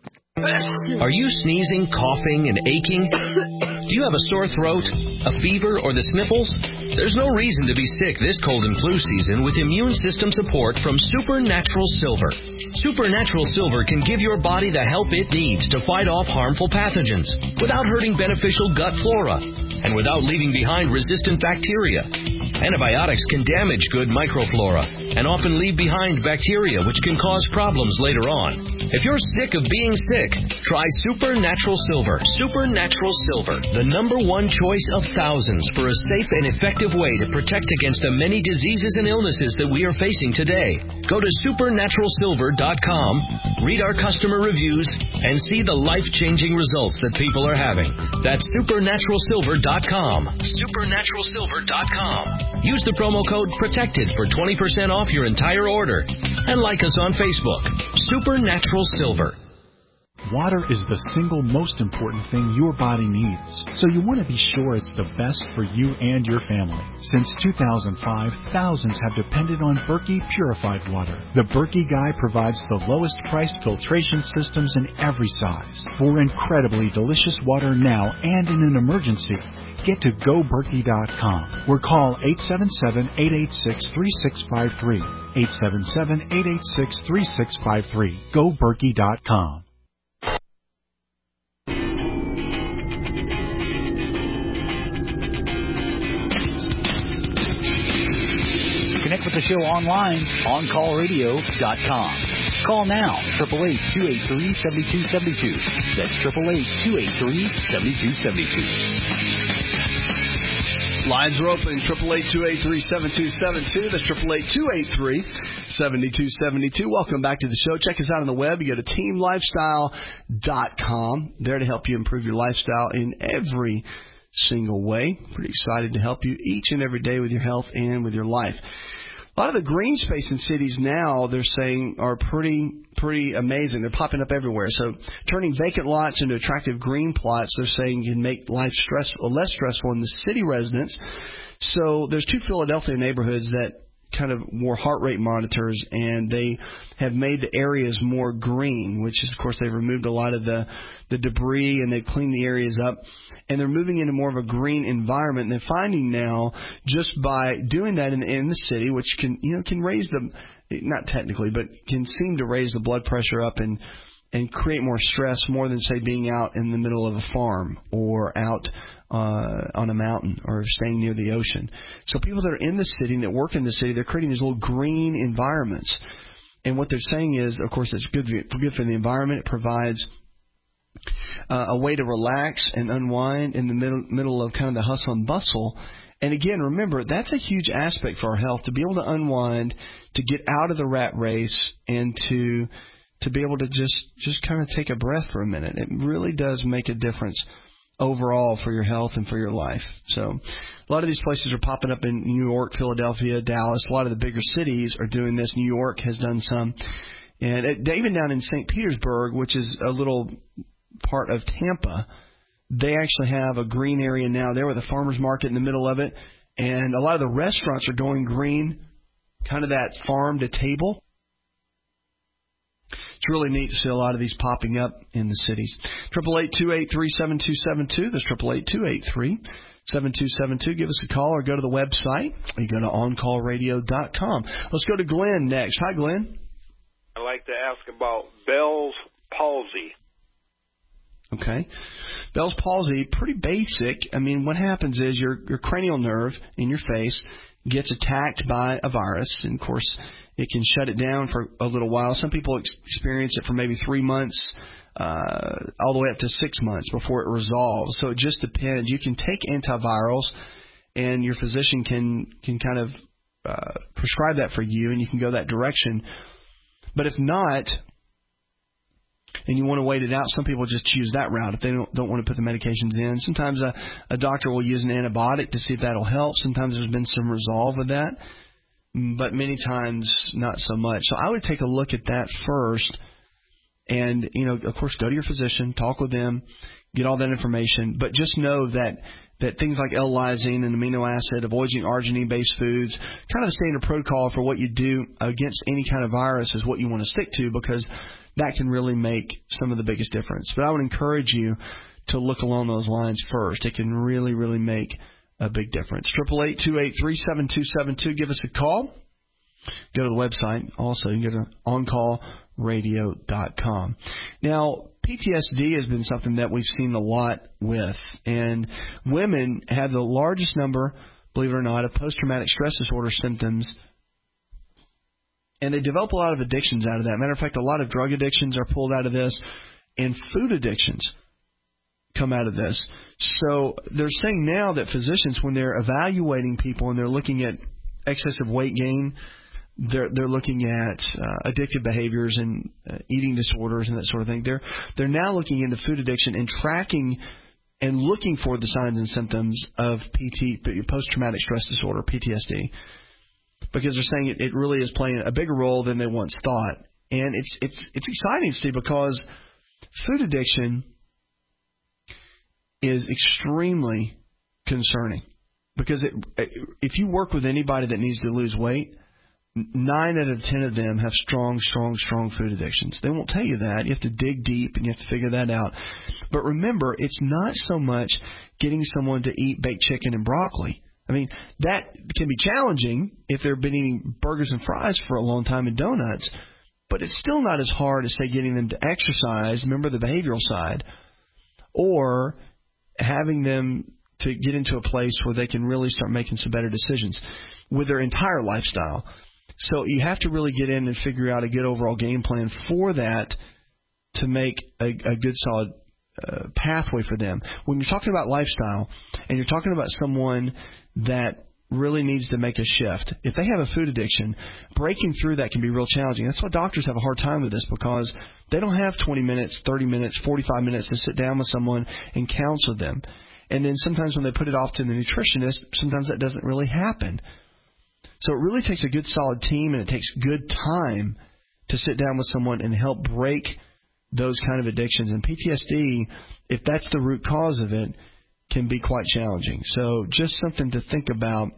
Are you sneezing, coughing, and aching? Do you have a sore throat, a fever, or the sniffles? There's no reason to be sick this cold and flu season with immune system support from Supernatural Silver. Supernatural Silver can give your body the help it needs to fight off harmful pathogens without hurting beneficial gut flora and without leaving behind resistant bacteria. Antibiotics can damage good microflora and often leave behind bacteria which can cause problems later on. If you're sick of being sick, try Supernatural Silver. Supernatural Silver, the number one choice of thousands for a safe and effective way to protect against the many diseases and illnesses that we are facing today. Go to supernatural silver dot com, read our customer reviews, and see the life-changing results that people are having. That's supernatural silver dot com. supernatural silver dot com. Use the promo code PROTECTED for twenty percent off your entire order. And like us on Facebook. Supernatural Silver. Water is the single most important thing your body needs, so you want to be sure it's the best for you and your family. Since two thousand five, thousands have depended on Berkey purified water. The Berkey Guy provides the lowest priced filtration systems in every size for incredibly delicious water now and in an emergency. Get to go berkey dot com or call eight seven seven, eight eight six, three six five three. eight seven seven, eight eight six, three six five three. go berkey dot com. Connect with the show online, on call radio dot com. Call now, eight eight eight, two eight three, seven two seven two. That's eight eight eight, two eight three, seven two seven two. Lines are open, eight eight eight, two eight three, seven two seven two. That's eight eight eight, two eight three, seven two seven two. Welcome back to the show. Check us out on the web. You go to team lifestyle dot com. There to help you improve your lifestyle in every single way. Pretty excited to help you each and every day with your health and with your life. A lot of the green space in cities now, they're saying, are pretty pretty amazing. They're popping up everywhere. So turning vacant lots into attractive green plots, they're saying, can make life stressful, less stressful in the city residents. So there's two Philadelphia neighborhoods that kind of wore heart rate monitors, and they have made the areas more green, which is, of course, they've removed a lot of the, the debris and they've cleaned the areas up. And they're moving into more of a green environment. And they're finding now, just by doing that in, in the city, which can, you know, can raise the, not technically, but can seem to raise the blood pressure up and, and create more stress, more than, say, being out in the middle of a farm or out uh, on a mountain or staying near the ocean. So people that are in the city and that work in the city, they're creating these little green environments. And what they're saying is, of course, it's good, good for the environment. It provides Uh, a way to relax and unwind in the middle, middle of kind of the hustle and bustle. And again, remember, that's a huge aspect for our health, to be able to unwind, to get out of the rat race, and to to be able to just, just kind of take a breath for a minute. It really does make a difference overall for your health and for your life. So a lot of these places are popping up in New York, Philadelphia, Dallas. A lot of the bigger cities are doing this. New York has done some. And it, even down in Saint Petersburg, which is a little part of Tampa, they actually have a green area now there with a farmer's market in the middle of it. And a lot of the restaurants are going green, kind of that farm to table. It's really neat to see a lot of these popping up in the cities. eight eight eight, two eight three, seven two seven two. That's eight eight eight, two eight three, seven two seven two. Give us a call or go to the website. You go to on call radio dot com. Let's go to Glenn next. Hi, Glenn. I'd like to ask about Bell's palsy. Okay. Bell's palsy, pretty basic. I mean, what happens is your, your cranial nerve in your face gets attacked by a virus. And, of course, it can shut it down for a little while. Some people ex- experience it for maybe three months, uh, all the way up to six months before it resolves. So it just depends. You can take antivirals, and your physician can, can kind of uh, prescribe that for you, and you can go that direction. But if not, and you want to wait it out, some people just choose that route if they don't, don't want to put the medications in. Sometimes a, a doctor will use an antibiotic to see if that will help. Sometimes there's been some resolve with that, but many times not so much. So I would take a look at that first and, you know, of course, go to your physician, talk with them, get all that information. But just know that that things like L-lysine and amino acid, avoiding arginine-based foods, kind of the standard protocol for what you do against any kind of virus is what you want to stick to, because that can really make some of the biggest difference. But I would encourage you to look along those lines first. It can really, really make a big difference. eight eight eight, two eight three, seven two seven two. Give us a call. Go to the website. Also, you can go to on call radio dot com. Now, P T S D has been something that we've seen a lot with, and women have the largest number, believe it or not, of post-traumatic stress disorder symptoms And they develop a lot of addictions out of that. Matter of fact, a lot of drug addictions are pulled out of this, and food addictions come out of this. So they're saying now that physicians, when they're evaluating people and they're looking at excessive weight gain, they're they're looking at uh, addictive behaviors and uh, eating disorders and that sort of thing. They're they're now looking into food addiction and tracking and looking for the signs and symptoms of P T, post-traumatic stress disorder, P T S D. Because they're saying it, it really is playing a bigger role than they once thought. And it's it's it's exciting to see, because food addiction is extremely concerning. Because it, if you work with anybody that needs to lose weight, nine out of ten of them have strong, strong, strong food addictions. They won't tell you that. You have to dig deep and you have to figure that out. But remember, it's not so much getting someone to eat baked chicken and broccoli. I mean, that can be challenging if they've been eating burgers and fries for a long time and donuts, but it's still not as hard as, say, getting them to exercise, remember the behavioral side, or having them to get into a place where they can really start making some better decisions with their entire lifestyle. So you have to really get in and figure out a good overall game plan for that to make a, a good, solid uh, pathway for them. When you're talking about lifestyle and you're talking about someone that really needs to make a shift, if they have a food addiction, breaking through that can be real challenging. That's why doctors have a hard time with this, because they don't have twenty minutes, thirty minutes, forty-five minutes to sit down with someone and counsel them. And then sometimes when they put it off to the nutritionist, sometimes that doesn't really happen. So it really takes a good, solid team, and it takes good time to sit down with someone and help break those kind of addictions. And P T S D, if that's the root cause of it, can be quite challenging. So just something to think about,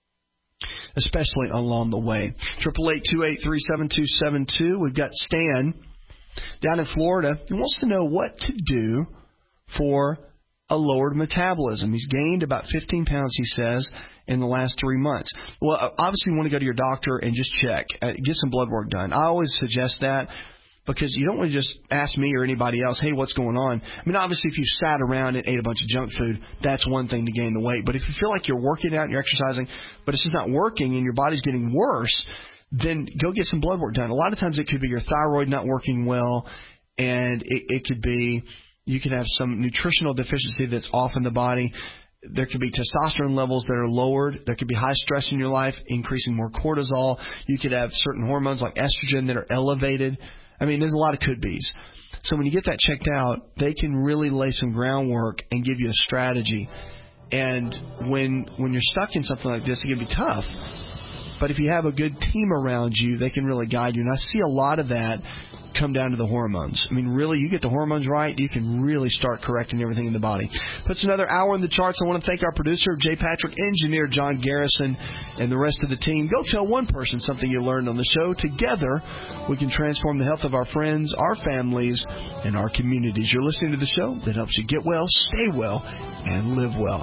especially along the way. eight eight eight, two eight three, seven two seven two. We've got Stan down in Florida. He wants to know what to do for a lowered metabolism. He's gained about fifteen pounds, he says, in the last three months. Well, obviously you want to go to your doctor and just check. Uh, get some blood work done. I always suggest that, because you don't want to just ask me or anybody else, hey, what's going on? I mean, obviously, if you sat around and ate a bunch of junk food, that's one thing to gain the weight. But if you feel like you're working out and you're exercising, but it's just not working and your body's getting worse, then go get some blood work done. A lot of times it could be your thyroid not working well, and it, it could be you could have some nutritional deficiency that's off in the body. There could be testosterone levels that are lowered. There could be high stress in your life, increasing more cortisol. You could have certain hormones like estrogen that are elevated. I mean, there's a lot of could-bes. So when you get that checked out, they can really lay some groundwork and give you a strategy. And when when you're stuck in something like this, it can be tough. But if you have a good team around you, they can really guide you. And I see a lot of that come down to the hormones. I mean, really, you get the hormones right, you can really start correcting everything in the body. Puts another hour in the charts. I want to thank our producer, Jay Patrick, engineer John Garrison, and the rest of the team. Go tell one person something you learned on the show. Together, we can transform the health of our friends, our families, and our communities. You're listening to the show that helps you get well, stay well, and live well.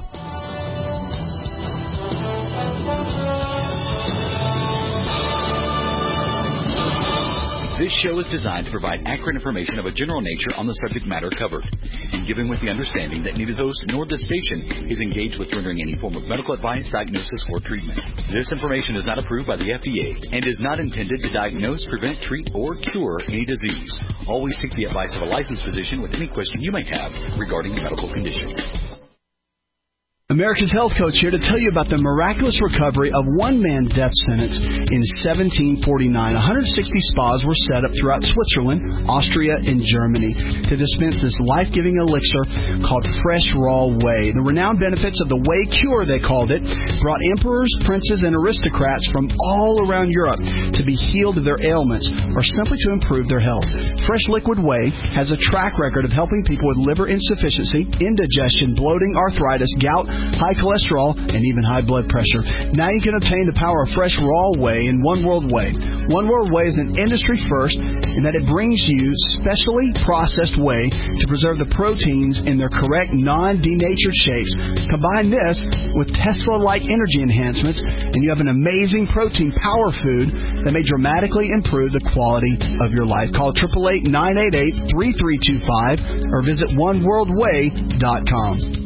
This show is designed to provide accurate information of a general nature on the subject matter covered, and given with the understanding that neither host nor this station is engaged with rendering any form of medical advice, diagnosis, or treatment. This information is not approved by the F D A and is not intended to diagnose, prevent, treat, or cure any disease. Always seek the advice of a licensed physician with any question you may have regarding a medical condition. America's Health Coach here to tell you about the miraculous recovery of one man's death sentence in seventeen forty-nine. one hundred sixty spas were set up throughout Switzerland, Austria, and Germany to dispense this life-giving elixir called Fresh Raw Whey. The renowned benefits of the Whey Cure, they called it, brought emperors, princes, and aristocrats from all around Europe to be healed of their ailments or simply to improve their health. Fresh Liquid Whey has a track record of helping people with liver insufficiency, indigestion, bloating, arthritis, gout, high cholesterol, and even high blood pressure. Now you can obtain the power of Fresh Raw Whey in One World Whey. One World Whey is an industry first in that it brings you specially processed whey to preserve the proteins in their correct non-denatured shapes. Combine this with Tesla-like energy enhancements, and you have an amazing protein power food that may dramatically improve the quality of your life. Call eight eight eight, nine eight eight, three three two five or visit one world whey dot com.